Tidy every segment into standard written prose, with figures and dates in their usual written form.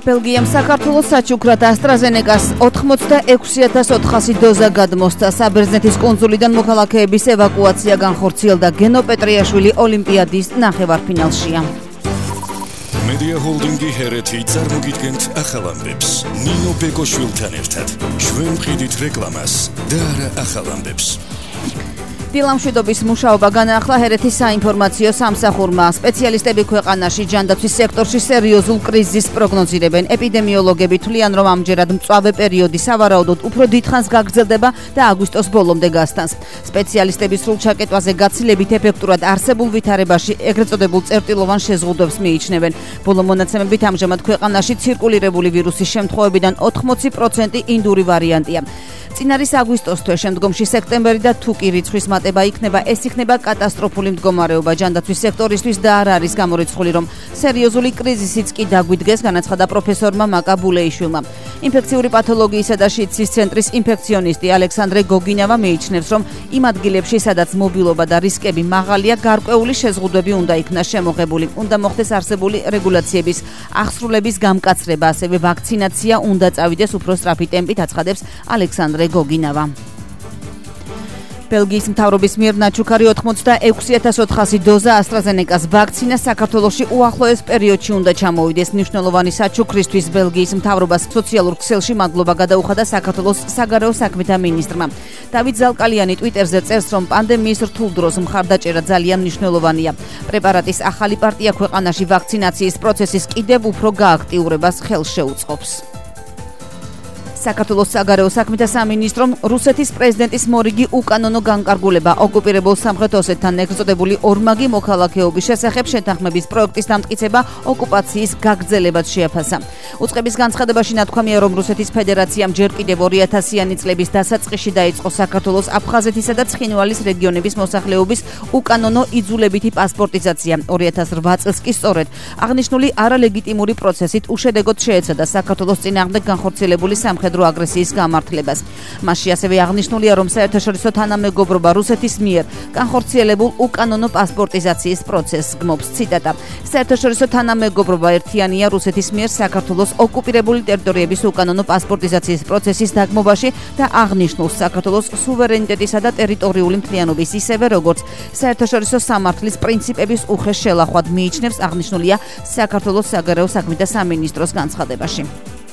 ბელგიამ საქართველოს საჩუქრად AstraZeneca-ს 86,400 დოზა გადმოსცა. საბერძნეთის კუნძულიდან მოქალაქეების ევაკუაცია განხორციელდა. გენო პეტრიაშვილი ოლიმპიადის ნახევარფინალშია. Media Holding-ი ჰერეთი წარმოგიდგენთ ახალ ამბებს. ნინო ბეკოშვილთან ერთად ჩვენ ვყიდით რეკლამას და არა ახალ ამბებს. დილამშვიდობის მუშაობა განაახლა ჰერეთის საინფორმაციო სამსახურმა. სპეციალისტები ქვეყანაში ჯანდაცვის სექტორში სერიოზულ კრიზისს პროგნოზირებენ. ეპიდემიოლოგები თვლიან, რომ ამჯერად მწვავე პერიოდი სავარაუდოდ უფრო დიდხანს გაგრძელდება და აგვისტოს ბოლომდე გასტანს. სპეციალისტები სრულჩაკეტვაზე გაცილებით ეფექტურად არსებულ ვითარებაში ეგრეთ წოდებულ წერტილოვან შეზღუდვებს მიიჩნევენ. ბოლო მონაცემებით ამჟამად ქვეყანაში ცირკულირებული ვირუსის შემთხვევებიდან 80% ინდური ვარიანტია. წინარის აგვისტოს თვე შემდგომში სექტემბერი და თუ კი რიცხვის მატება იქნება, ეს იქნება კატასტროფული მდგომარეობა ჯანდაცვის სექტორისთვის და არ არის გამორიცხული, რომ სერიოზული კრიზისიც კი დაგვიდგეს, განაცხადა პროფესორმა მაკა ბულეიშვილმა. ინფექციური პათოლოგიისა და შიდსის ცენტრის ინფექციონისტი ალექსანდრე გოგინავა მიიჩნევს, რომ იმ ადგილებში, სადაც მობილობა და რისკები მაღალია, გარკვეული შეზღუდვები უნდა იქნას შემოღებული. უნდა მოხდეს არსებული რეგულაციების აღსრულების გამკაცრება, ასევე ვაქცინაცია უნდა წავიდეს უფრო სწრაფი ტემპით, აცხადებს ალექსანდრე გოგინავა. ბელგიის მთავრობის მიერ ნაჩუქარი 86,400 დოზა AstraZeneca-ს ვაქცინა საქართველოში უახლოეს პერიოდში უნდა ჩამოვიდეს. მნიშვნელოვანი საჩუქრისთვის ბელგიის მთავრობას სოციალურ ქსელში მადლობა გადაუხადა საქართველოს საგარეო საქმეთა მინისტრმა. დავით ზალკალიანი ტვიტერზე წერს, რომ პანდემიის რთულ დროს მხარდაჭერა ძალიან მნიშვნელოვანია. პრეპარატის ახალი პარტია ქვეყანაში ვაქცინაციის პროცესის კიდევ უფრო გააქტიურებას ხელს შეუწყობს. საქართველოს საგარეო საქმეთა სამინისტრომ რუსეთის პრეზიდენტის მორიგი უკანონო განკარგულება ოკუპირებულ სამხრეთ ოსეთთან ეგრწოდებული ორმაგი მოქალაქეობის შესახებ შეთანხმების პროექტის დამტკიცება ოკუპაციის გაგრძელებაც შეაფასა. უწყების განცხადებაში ნათქვამია, რომ რუსეთის ფედერაციამ ჯერ კიდევ 2000-იანი წლების დასაწყისში დაიწყო საქართველოს აფხაზეთისა და ცხინვალის რეგიონების მოსახლეობის უკანონო იძულებითი პასპორტიზაცია. 2008 წელს კი სწორედ აღნიშნული არალეგიტიმური პროცესით უშედეგოდ შეეცადა საქართველოს წინააღმდეგ განხორციელებული სამხედრო აგრესიის გამართლებას. მასში ასევე აღნიშნულია, რომ საერთაშორისო თანამეგობრობა რუსეთის მიერ განხორციელებულ უკანონო პასპორტიზაციის პროცესს გმობს. ციტატა: საერთაშორისო თანამეგობრობა ერთიანია რუსეთის მიერ საქართველოს ოკუპირებული ტერიტორიების უკანონო პასპორტიზაციის პროცესის დაგმობაში და აღნიშნულს საქართველოს სუვერენიტეტისა და ტერიტორიული მთლიანობის, ისევე როგორც საერთაშორისო სამართლის პრინციპების უხეშ შელახვად მიიჩნევს, აღნიშნულია საქართველოს საგარეო საქმეთა სამინისტროს განცხადებაში.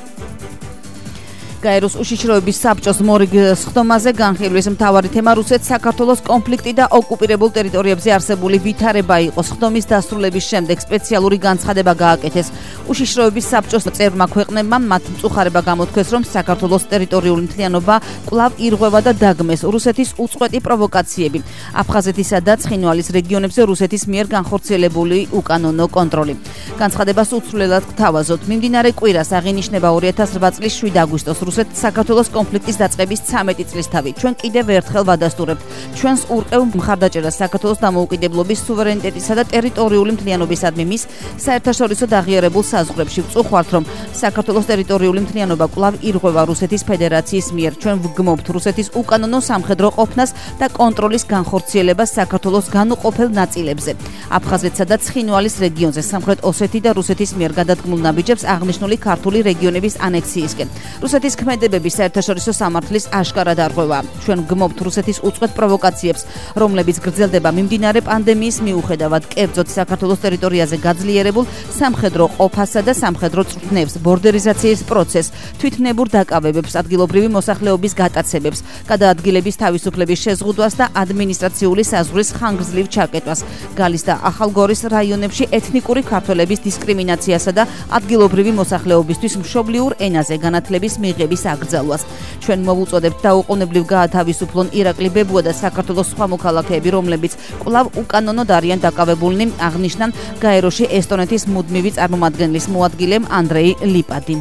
გაეროს უშიშროების საბჭოს მორიგ სხდომაზე განხილვის მთავარი თემა რუსეთ-საქართველოს კონფლიქტი და ოკუპირებულ ტერიტორიებზე არსებული ვითარება იყო. სხდომის დასრულების შემდეგ სპეციალური განცხადება გააკეთეს. უშიშროების საბჭოს წევრმა ქვეყნებმა მათ მწუხარება გამოთქვეს, რომ საქართველოს ტერიტორიული მთლიანობა კვლავ ირღვევა და დაგმეს რუსეთის უწყვეტი პროვოკაციები. აფხაზეთისა და ცხინვალის რეგიონებზე რუსეთის მიერ განხორციელებული უკანონო კონტროლი. განცხადებას უცვლელად გთავაზობთ. მიმდინარე კვირას აღინიშნება 2008 წლის 7 აგვისტოს რუსეთ-საქართველოს კონფლიქტის დაწყების 13 წლის თავი. ჩვენ კიდევ ერთხელ ვადასტურებთ ჩვენს ურყევ მხარდაჭერას საქართველოს დამოუკიდებლობის, სუვერენიტეტისა და ტერიტორიული მთლიანობისადმი მის საერთაშორისო დაღიარებულ საზღვრებში. ვწუხართ, რომ საქართველოს ტერიტორიული მთლიანობა კვლავ ირღვევა რუსეთის ფედერაციის მიერ. ჩვენ ვგმობთ რუსეთის უკანონო სამხედრო ყოფნას და კონტროლის განხორციელებას საქართველოს განუყოფელ ნაწილებზე. აფხაზეთსა და ცხინვალის რეგიონზე, სამხრეთ ოსეთი და რუსეთის მიერ გადადგმულ ნაბიჯებს აღნიშნული ქართული რეგიონების ანექსიისკენ. რუსეთის ქმედებების საერთაშორისო სამართლის აშკარა დარღვევა. ჩვენ გმობთ რუსეთის უწყვეტ პროვოკაციებს, რომლებიც გრძელდება მიმდინარე პანდემიის მიუხედავად, კერძოდ საქართველოს ტერიტორიაზე გაძლიერებულ სამხედრო ყოფასა და სამხედრო წვრთნებს, ბორდერიზაციის პროცესს, თვითნებურ დაკავებებს, ადგილობრივი მოსახლეობის გატაცებებს, გადაადგილების თავისუფლების შეზღუდვას და ადმინისტრაციული საზღვრის ხანგრძლივ ჩაკეტვას, გალის და ახალგორის რაიონებში ეთნიკური ქართველების დისკრიმინაციასა და ადგილობრივი მოსახლეობისთვის მშობლიურ ენაზე განათლების მიღების აკრძალვას. ჩვენ მოვუწოდებთ დაუყოვნებლივ გაათავისუფლონ ირაკლი ბებუა და საქართველოს სხვა მოქალაქეები, რომლებიც კვლავ უკანონოდ არიან დაკავებულნი, აღნიშნან გაეროში ესტონეთის მუდმივი წარმომადგენლის მოადგილე ანდრეი ლიპადი.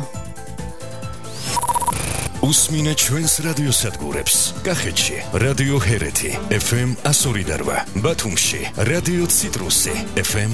უსმინე ჩვენს რადიოსადგურებს. კახეთში რადიო ჰერეთი FM 102.8, ბათუმში რადიო ციტრუსი FM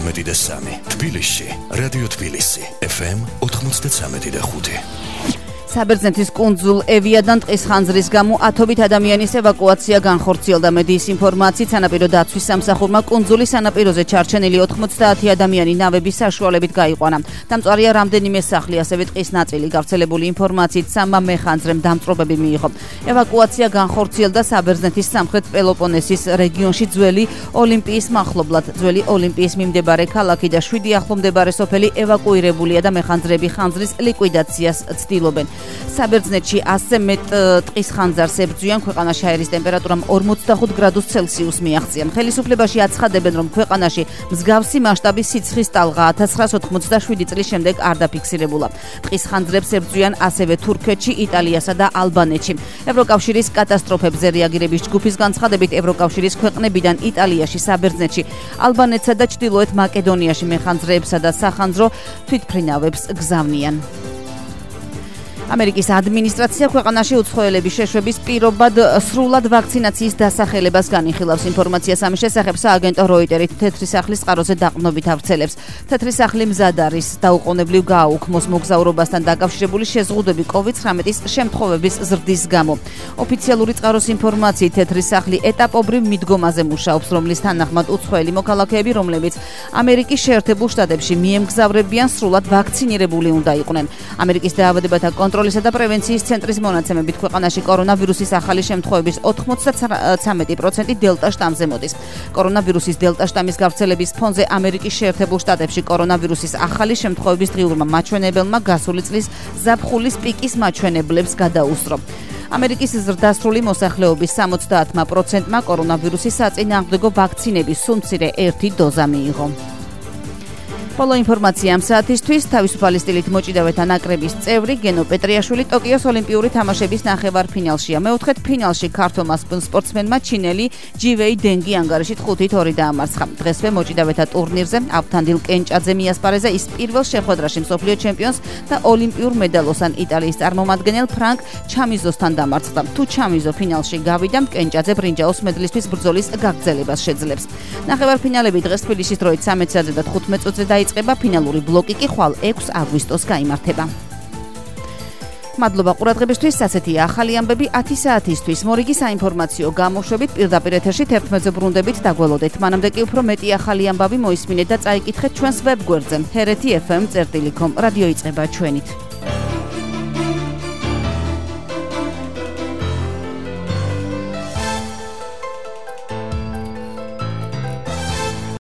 97.3, თბილისში რადიო თბილისი FM 93.5. საბერძნეთის კუნძულ ევიადან ტყის ხანძრის გამო ათობით ადამიანის ევაკუაცია განხორციელდა. მედიის ინფორმაციით სანაპირო დაცვის სამსახურმა კუნძულის სანაპიროზე ჩარჩენილი 90 ადამიანი ნავების საშუალებით გაიყვანა. დამწვარია რამდენიმე სახლი, ასევე ტყის ნაწილი. გავრცელებული ინფორმაციით სამმა მეხანძრემ დამწვრობები მიიღო. ევაკუაცია განხორციელდა საბერძნეთის სამხრეთ პელოპონესის რეგიონში ძველი ოლიმპიის მახლობლად. ძველი ოლიმპიის მიმდებარე ქალაქი და 7 ახლომდებარე სოფელი ევაკუირებულია და მეხანძრები ხანძრის ლიკვიდაციას ცდილობენ. საბერძნეთში 100-ზე მეტ ტყის ხანძარს ებრძვიან. ქვეყანაში აირის ტემპერატურამ 45 გრადუს ცელსიუს მიაღწია. ხელისუფლებაში აცხადებენ, რომ ქვეყანაში მსგავსი მასშტაბის სიცხის ტალღა 1987 წლის შემდეგ არ დაფიქსირებულა. ტყის ხანძრებს ებრძვიან ასევე თურქეთში, იტალიასა და ალბანეთში. ევროკავშირის კატასტროფებზე რეაგირების ჯგუფის განცხადებით, ევროკავშირის ქვეყნებიდან იტალიაში, საბერძნეთში, ალბანეთსა და ჩრდილოეთ მაკედონიაში მეხანძრეებსა და სახანძრო თვითმფრინავებს გზავნიან. ამერიკის ადმინისტრაცია ქვეყანაში უცხოელების შეშვების პირობად სრულად ვაქცინაციის დასახელებას განიხილავს. ინფორმაციას ამის შესახებ სააგენტო როიტერი თეთრი სახლის წყაროზე დაყრდნობით ავრცელებს. თეთრი სახლი მზად არის დაუყოვნებლივ გააუქმოს მოგზაურობასთან დაკავშირებული შეზღუდვები COVID-19 შემთხვევების ზრდის გამო. ოფიციალური წყაროს ინფორმაციით თეთრი სახლი ეტაპობრივ მიდგომაზე მუშაობს, რომლის თანახმად უცხოელი მოქალაქეები, რომლებიც ამერიკის შეერთებულ შტატებში მიემგზავრებიან, სრულად ვაქცინირებული უნდა იყვნენ. ამერიკის დაავადებათა კონტროლისა და პრევენციის ცენტრის მონაცემებით ქვეყანაში კორონავირუსის ახალი შემთხვევების 93% დელტა შტამზე მოდის. კორონავირუსის დელტა შტამის გავრცელების ფონზე ამერიკის შეერთებულ შტატებში კორონავირუსის ახალი შემთხვევების დღიურმა მაჩვენებელმა გასული წლის ზაფხულის პიკის მაჩვენებლებს გადაუსწრო. ამერიკის ზრდასრული მოსახლეობის 70%-მა კორონავირუსის საწინააღმდეგო ვაქცინების სულ მცირე 1 დოზა მიიღო. Follow ინფორმაცია ამ საათისთვის თავისუფალი სტილით მოჭიდავეთა ნაკრების წევრი გენო პეტრიაშვილი ტოკიოს ოლიმპიური თამაშების ნახევარფინალშია. მეოთხედ ფინალში ქართულმა სპორტსმენმა ჩინელი ჯივეი დენგი ანგარიშით 5-2 დაამარცხა. დღესვე მოჭიდავეთა ტურნირზე ავთანდილ კენჭაძე მიასპარეზე ის პირველ შეხვედრაში მსოფლიო ჩემპიონს და ოლიმპიურ მედალოსან იტალიის წარმომადგენელ ფრანკ ჩამიზოსთან დამარცხდა. თუ ჩამიზო ფინალში გავიდა, კენჭაძე ბრინჯაოს მედლისთვის ბრძოლის გაგრძელებას შეძლებს. ნახევარფინალები დღეს თბილისის დროით 13-ზე და 15 წუთზე იწყება, ფინალური ბლოკი კი ხვალ 6 აგვისტოს გაიმართება. მადლობა ყურადღებისთვის, ასეთია ახალი ამბები 10 საათისთვის. მორიგი საინფორმაციო გამოშვებით პირდაპირ ეთერში 11-ზე ბრუნდებით დაგველოდეთ. მანამდე კი უფრო მეტი ახალი ამბავი მოისმინეთ და წაიკითხეთ ჩვენს ვებგვერდზე hrt.fm.com. რადიო იწყება ჩვენით.